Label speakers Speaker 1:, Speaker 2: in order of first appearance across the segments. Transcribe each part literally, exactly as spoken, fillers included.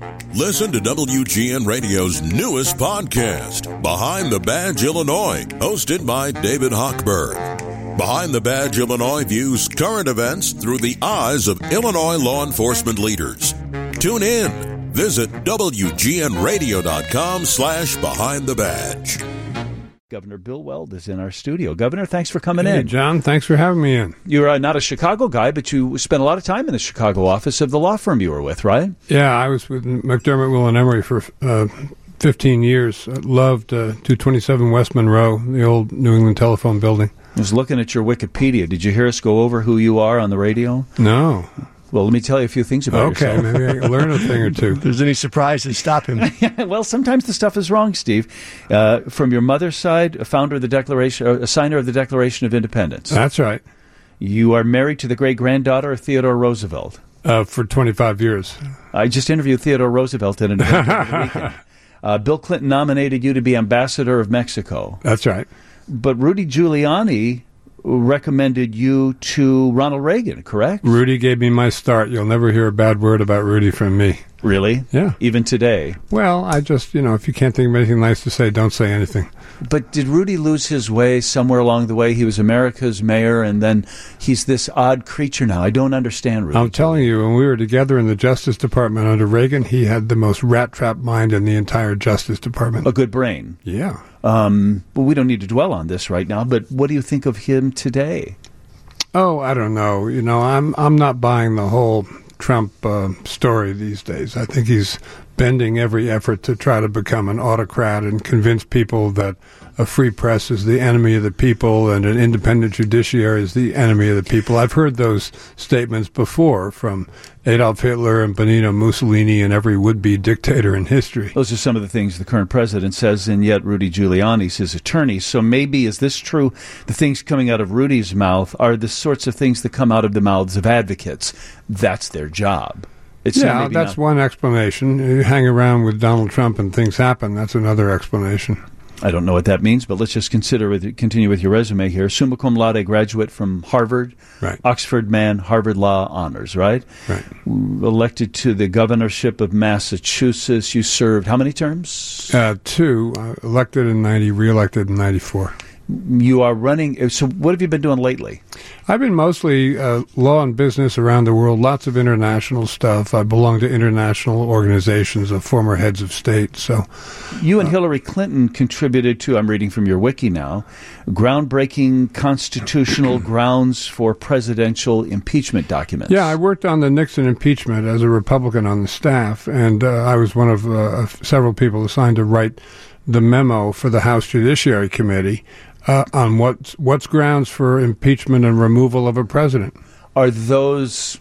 Speaker 1: Listen to W G N Radio's newest podcast, Behind the Badge Illinois, hosted by David Hochberg. Behind the Badge Illinois views current events through the eyes of Illinois law enforcement leaders. Tune in. Visit W G N radio dot com slash behind the badge.
Speaker 2: Governor Bill Weld is in our studio. Governor, thanks for coming
Speaker 3: hey,
Speaker 2: in.
Speaker 3: John, thanks for having me in.
Speaker 2: You're uh, not a Chicago guy, but you spent a lot of time in the Chicago office of the law firm you were with, right?
Speaker 3: Yeah, I was with McDermott, Will, and Emery for uh, fifteen years. I loved uh, two twenty-seven West Monroe, the old New England Telephone Building.
Speaker 2: I was looking at your Wikipedia. Did you hear us go over who you are on the radio?
Speaker 3: No.
Speaker 2: Well, let me tell you a few things about
Speaker 3: okay,
Speaker 2: yourself.
Speaker 3: Okay, maybe I can learn a thing or two.
Speaker 4: If there's any surprises, stop him.
Speaker 2: Well, sometimes the stuff is wrong, Steve. Uh, from your mother's side, a founder of the Declaration, a signer of the Declaration of Independence.
Speaker 3: That's right.
Speaker 2: You are married to the great-granddaughter of Theodore Roosevelt.
Speaker 3: Uh, for twenty-five years.
Speaker 2: I just interviewed Theodore Roosevelt at an event over the weekend. Uh, Bill Clinton nominated you to be ambassador of Mexico.
Speaker 3: That's right.
Speaker 2: But Rudy Giuliani recommended you to Ronald Reagan, correct?
Speaker 3: Rudy gave me my start. You'll never hear a bad word about Rudy from me.
Speaker 2: Really?
Speaker 3: Yeah.
Speaker 2: Even today?
Speaker 3: Well, I just, you know, if you can't think of anything nice to say, don't say anything.
Speaker 2: But did Rudy lose his way somewhere along the way? He was America's mayor, and then he's this odd creature now. I don't understand Rudy.
Speaker 3: I'm telling you, when we were together in the Justice Department under Reagan, he had the most rat-trap mind in the entire Justice Department.
Speaker 2: A good brain.
Speaker 3: Yeah.
Speaker 2: Um, but we don't need to dwell on this right now, but what do you think of him today?
Speaker 3: Oh, I don't know. You know, I'm I'm not buying the whole Trump uh, story these days. I think he's bending every effort to try to become an autocrat and convince people that a free press is the enemy of the people and an independent judiciary is the enemy of the people. I've heard those statements before from Adolf Hitler and Benito Mussolini and every would-be dictator in history.
Speaker 2: Those are some of the things the current president says, and yet Rudy Giuliani's his attorney. So maybe, is this true, the things coming out of Rudy's mouth are the sorts of things that come out of the mouths of advocates? That's their job. It's
Speaker 3: yeah, that's
Speaker 2: not-
Speaker 3: one explanation. You hang around with Donald Trump and things happen. That's another explanation.
Speaker 2: I don't know what that means, but let's just consider with, continue with your resume here. Summa cum laude graduate from Harvard,
Speaker 3: right.
Speaker 2: Oxford man, Harvard Law honors, right?
Speaker 3: Right.
Speaker 2: Elected to the governorship of Massachusetts. You served how many terms?
Speaker 3: Uh, two. Uh, elected in ninety, re-elected in ninety-four.
Speaker 2: You are running. So what have you been doing lately?
Speaker 3: I've been mostly uh, law and business around the world, lots of international stuff. I belong to international organizations of former heads of state. So,
Speaker 2: You and
Speaker 3: uh,
Speaker 2: Hillary Clinton contributed to, I'm reading from your wiki now, groundbreaking constitutional grounds for presidential impeachment documents.
Speaker 3: Yeah, I worked on the Nixon impeachment as a Republican on the staff, and uh, I was one of uh, several people assigned to write the memo for the House Judiciary Committee Uh, on what's, what's grounds for impeachment and removal of a president.
Speaker 2: Are those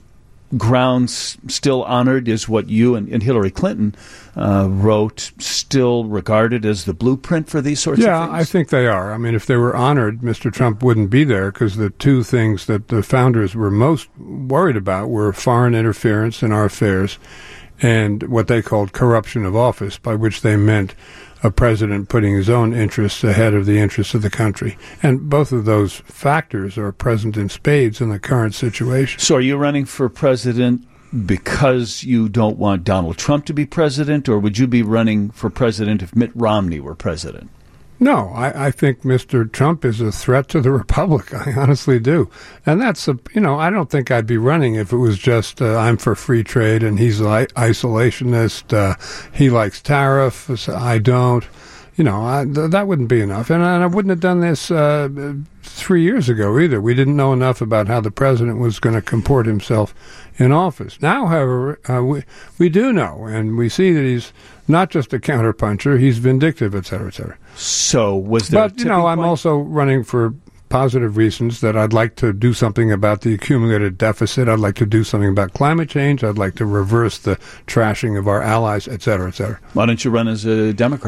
Speaker 2: grounds still honored? Is what you and, and Hillary Clinton uh, wrote still regarded as the blueprint for these sorts
Speaker 3: yeah,
Speaker 2: of things?
Speaker 3: I think they are. I mean, if they were honored, Mister Trump wouldn't be there, because the two things that the founders were most worried about were foreign interference in our affairs and what they called corruption of office, by which they meant a president putting his own interests ahead of the interests of the country. And both of those factors are present in spades in the current situation.
Speaker 2: So are you running for president because you don't want Donald Trump to be president, or would you be running for president if Mitt Romney were president?
Speaker 3: No, I, I think Mister Trump is a threat to the republic. I honestly do. And that's, a, you know, I don't think I'd be running if it was just uh, I'm for free trade and he's an isolationist. Uh, he likes tariffs. I don't. You know, I, th- that wouldn't be enough. And, and I wouldn't have done this uh, three years ago either. We didn't know enough about how the president was going to comport himself in office. Now, however, uh, we, we do know, and we see that he's not just a counterpuncher, he's vindictive, et cetera, et cetera.
Speaker 2: So was there
Speaker 3: But, you know, I'm
Speaker 2: point?
Speaker 3: also running for positive reasons that I'd like to do something about the accumulated deficit. I'd like to do something about climate change. I'd like to reverse the trashing of our allies, et cetera, et cetera.
Speaker 2: Why don't you run as a Democrat?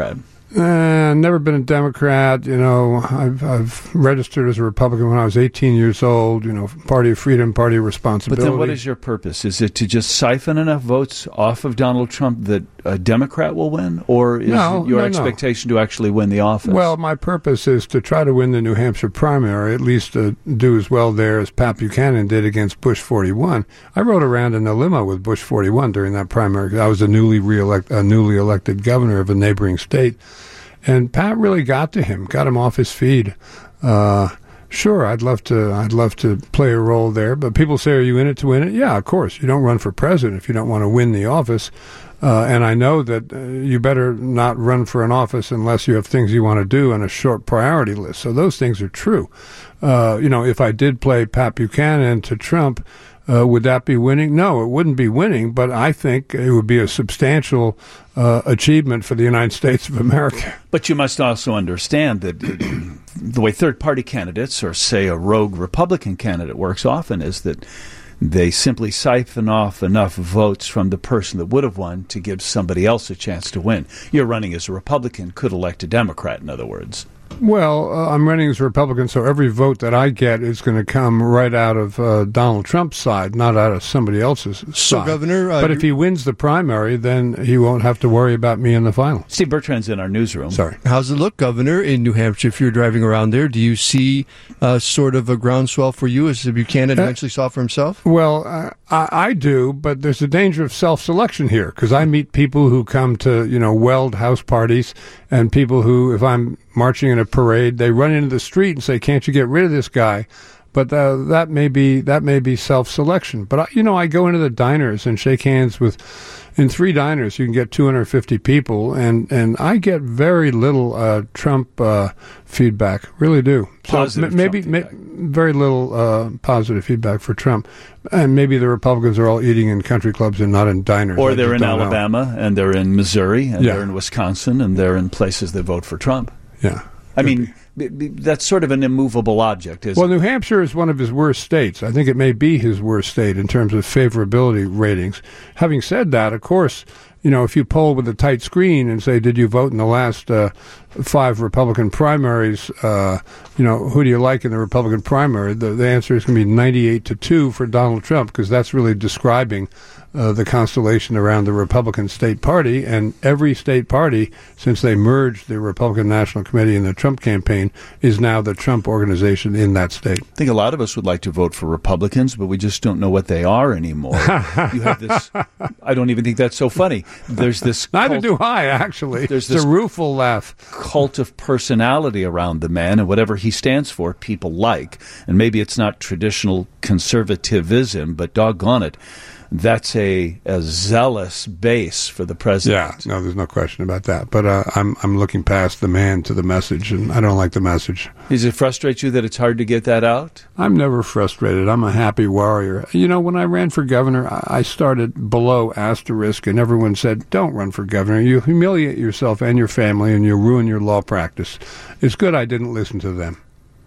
Speaker 3: Uh, never been a Democrat. You know, I've I've registered as a Republican when I was eighteen years old. You know, Party of Freedom, Party of Responsibility.
Speaker 2: But then what is your purpose? Is it to just siphon enough votes off of Donald Trump that a Democrat will win? Or is
Speaker 3: no,
Speaker 2: your
Speaker 3: no,
Speaker 2: expectation no. to actually win the office?
Speaker 3: Well, my purpose is to try to win the New Hampshire primary, at least uh, do as well there as Pat Buchanan did against Bush forty-one. I rode around in a limo with Bush forty-one during that primary. I was a newly reelect, a newly elected governor of a neighboring state. And Pat really got to him, got him off his feet. Uh, sure, I'd love to. I'd love to play a role there. But people say, "Are you in it to win it?" Yeah, of course. You don't run for president if you don't want to win the office. Uh, and I know that uh, you better not run for an office unless you have things you want to do on a short priority list. So those things are true. Uh, you know, if I did play Pat Buchanan to Trump, Uh, would that be winning? No, it wouldn't be winning, but I think it would be a substantial uh, achievement for the United States of America.
Speaker 2: But you must also understand that the way third-party candidates, or say a rogue Republican candidate, works often is that they simply siphon off enough votes from the person that would have won to give somebody else a chance to win. You're running as a Republican, could elect a Democrat, in other words.
Speaker 3: Well, uh, I'm running as a Republican, so every vote that I get is going to come right out of uh, Donald Trump's side, not out of somebody else's
Speaker 4: so,
Speaker 3: side.
Speaker 4: So, Governor... Uh,
Speaker 3: but if he wins the primary, then he won't have to worry about me in the final.
Speaker 2: Steve Bertrand's in our newsroom.
Speaker 3: Sorry.
Speaker 4: How's it look, Governor, in New Hampshire, if you're driving around there? Do you see uh, sort of a groundswell for you as Buchanan uh, eventually saw for himself?
Speaker 3: Well, uh, I, I do, but there's a danger of self-selection here, because I meet people who come to, you know, Weld house parties, and people who, if I'm marching in a parade, they run into the street and say, "Can't you get rid of this guy?" But uh, that may be that may be self-selection. But I, you know, I go into the diners and shake hands with. In three diners, you can get two hundred fifty people, and, and I get very little uh, Trump uh, feedback. Really do.
Speaker 2: Positive
Speaker 3: so m- maybe
Speaker 2: Trump
Speaker 3: ma- very little uh, positive feedback for Trump, and maybe the Republicans are all eating in country clubs and not in diners.
Speaker 2: Or
Speaker 3: I
Speaker 2: they're in Alabama,
Speaker 3: know.
Speaker 2: and they're in Missouri, and
Speaker 3: yeah.
Speaker 2: they're in Wisconsin, and they're in places that vote for Trump.
Speaker 3: Yeah.
Speaker 2: I mean, b- b- that's sort of an immovable object, isn't
Speaker 3: well,
Speaker 2: it?
Speaker 3: New Hampshire is one of his worst states. I think it may be his worst state in terms of favorability ratings. Having said that, of course, you know, if you poll with a tight screen and say, did you vote in the last uh, five Republican primaries, uh, you know, who do you like in the Republican primary? The, the answer is going to be ninety-eight to two for Donald Trump, because that's really describing Uh, the constellation around the Republican state party, and every state party, since they merged the Republican National Committee and the Trump campaign, is now the Trump organization in that state.
Speaker 2: I think a lot of us would like to vote for Republicans, but we just don't know what they are anymore. You have this, I don't even think that's so funny. There's this
Speaker 3: Neither
Speaker 2: cult,
Speaker 3: do I, actually.
Speaker 2: There's
Speaker 3: it's
Speaker 2: this
Speaker 3: a rueful laugh.
Speaker 2: Cult of personality around the man, and whatever he stands for, people like. And maybe it's not traditional conservatism, but doggone it, that's a, a zealous base for the president.
Speaker 3: Yeah, no, there's no question about that. But uh, I'm I'm looking past the man to the message, and I don't like the message.
Speaker 2: Does it frustrate you that it's hard to get that out?
Speaker 3: I'm never frustrated. I'm a happy warrior. You know, when I ran for governor, I started below asterisk, and everyone said, don't run for governor. You humiliate yourself and your family, and you'll ruin your law practice. It's good I didn't listen to them.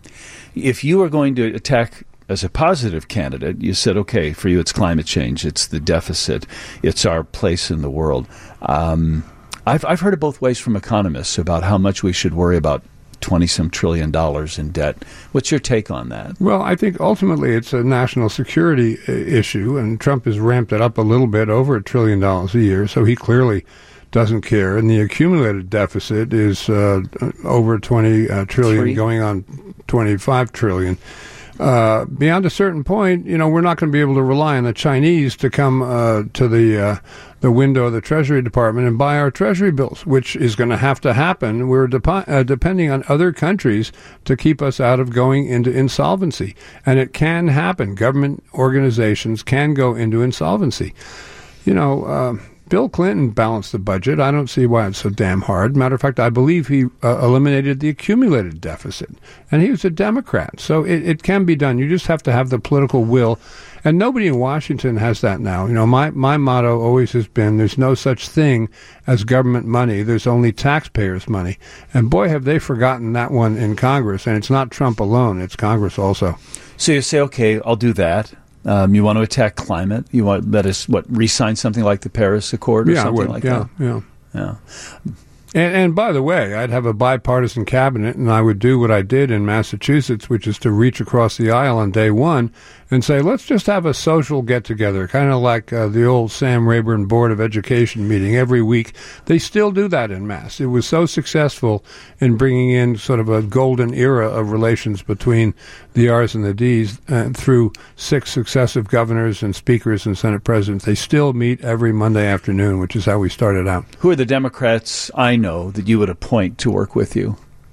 Speaker 2: If you were going to attack as a positive candidate, you said, okay, for you it's climate change, it's the deficit, it's our place in the world. Um, I've, I've heard it both ways from economists about how much we should worry about twenty-some trillion dollars in debt. What's your take on that?
Speaker 3: Well, I think ultimately it's a national security issue, and Trump has ramped it up a little bit, over a trillion dollars a year, so he clearly doesn't care. And the accumulated deficit is uh, over twenty uh, trillion,
Speaker 2: Three?
Speaker 3: going on twenty-five trillion. Uh, beyond a certain point, you know, we're not going to be able to rely on the Chinese to come uh, to the uh, the window of the Treasury Department and buy our Treasury bills, which is going to have to happen. We're de- uh, depending on other countries to keep us out of going into insolvency. And it can happen. Government organizations can go into insolvency. You know, uh, Bill Clinton balanced the budget. I don't see why it's so damn hard. Matter of fact, I believe he uh, eliminated the accumulated deficit. And he was a Democrat. So it, it can be done. You just have to have the political will. And nobody in Washington has that now. You know, my, my motto always has been, there's no such thing as government money. There's only taxpayers' money. And boy, have they forgotten that one in Congress. And it's not Trump alone. It's Congress also.
Speaker 2: So you say, okay, I'll do that. Um, you want to attack climate? You want, that is, what, re-sign something like the Paris Accord or
Speaker 3: yeah,
Speaker 2: something
Speaker 3: would.
Speaker 2: like
Speaker 3: yeah,
Speaker 2: that?
Speaker 3: Yeah,
Speaker 2: yeah.
Speaker 3: And, and by the way, I'd have a bipartisan cabinet, and I would do what I did in Massachusetts, which is to reach across the aisle on day one and say, let's just have a social get-together, kind of like uh, the old Sam Rayburn Board of Education meeting every week. They still do that in Mass. It was so successful in bringing in sort of a golden era of relations between the R's and the D's uh, through six successive governors and speakers and Senate presidents. They still meet every Monday afternoon, which is how we started out.
Speaker 2: Who are the Democrats I know that you would appoint to work with you?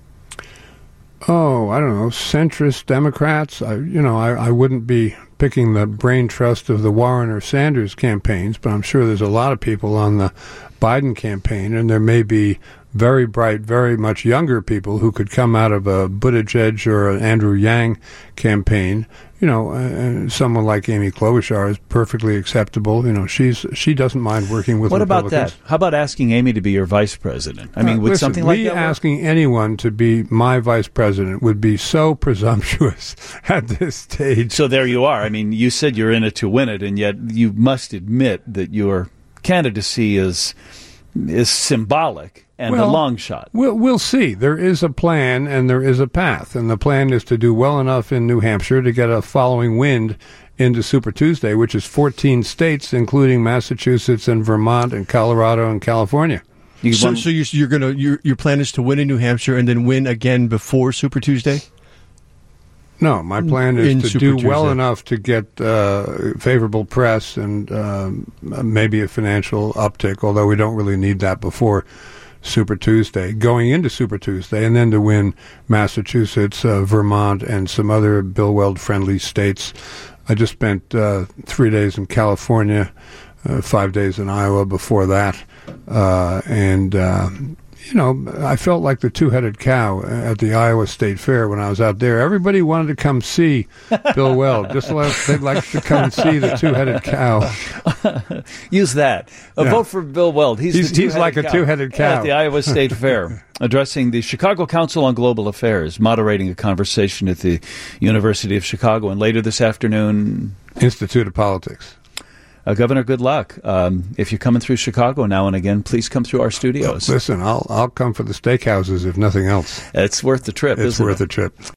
Speaker 3: Oh, I don't know, centrist Democrats. I, you know, I, I wouldn't be picking the brain trust of the Warren or Sanders campaigns, but I'm sure there's a lot of people on the Biden campaign, and there may be very bright, very much younger people who could come out of a Buttigieg or an Andrew Yang campaign. You know, uh, someone like Amy Klobuchar is perfectly acceptable. You know, she's she doesn't mind working with
Speaker 2: what
Speaker 3: Republicans.
Speaker 2: What about that? How about asking Amy to be your vice president? I mean,
Speaker 3: uh,
Speaker 2: would
Speaker 3: listen,
Speaker 2: something like
Speaker 3: me
Speaker 2: that work?
Speaker 3: asking anyone to be my vice president would be so presumptuous at this stage.
Speaker 2: So there you are. I mean, you said you're in it to win it, and yet you must admit that your candidacy is is symbolic and
Speaker 3: well,
Speaker 2: a long shot.
Speaker 3: We'll, we'll see. There is a plan and there is a path. And the plan is to do well enough in New Hampshire to get a following wind into Super Tuesday, which is fourteen states, including Massachusetts and Vermont and Colorado and California.
Speaker 2: You
Speaker 4: so,
Speaker 2: want,
Speaker 4: so you're, you're gonna your your plan is to win in New Hampshire and then win again before Super Tuesday?
Speaker 3: No, my plan is
Speaker 4: in
Speaker 3: to
Speaker 4: Super
Speaker 3: do
Speaker 4: Tuesday.
Speaker 3: well enough to get uh, favorable press and um, maybe a financial uptick, although we don't really need that before Super Tuesday, going into Super Tuesday, and then to win Massachusetts, uh, Vermont, and some other Bill Weld-friendly states. I just spent uh, three days in California, uh, five days in Iowa before that, uh, and... Uh, You know, I felt like the two-headed cow at the Iowa State Fair when I was out there. Everybody wanted to come see Bill Weld, just like they'd like to come and see the two-headed cow.
Speaker 2: Use that. A
Speaker 3: Yeah.
Speaker 2: vote for Bill Weld. He's,
Speaker 3: He's-
Speaker 2: the
Speaker 3: he's
Speaker 2: two-headed
Speaker 3: like a
Speaker 2: cow
Speaker 3: two-headed cow.
Speaker 2: At the Iowa State Fair, addressing the Chicago Council on Global Affairs, moderating a conversation at the University of Chicago, and later this afternoon...
Speaker 3: Institute of Politics.
Speaker 2: Uh, Governor, good luck. Um, if you're coming through Chicago now and again, please come through our studios.
Speaker 3: Listen, I'll I'll come for the steakhouses if nothing else.
Speaker 2: It's worth the trip,
Speaker 3: It's
Speaker 2: isn't
Speaker 3: worth
Speaker 2: it?
Speaker 3: a trip.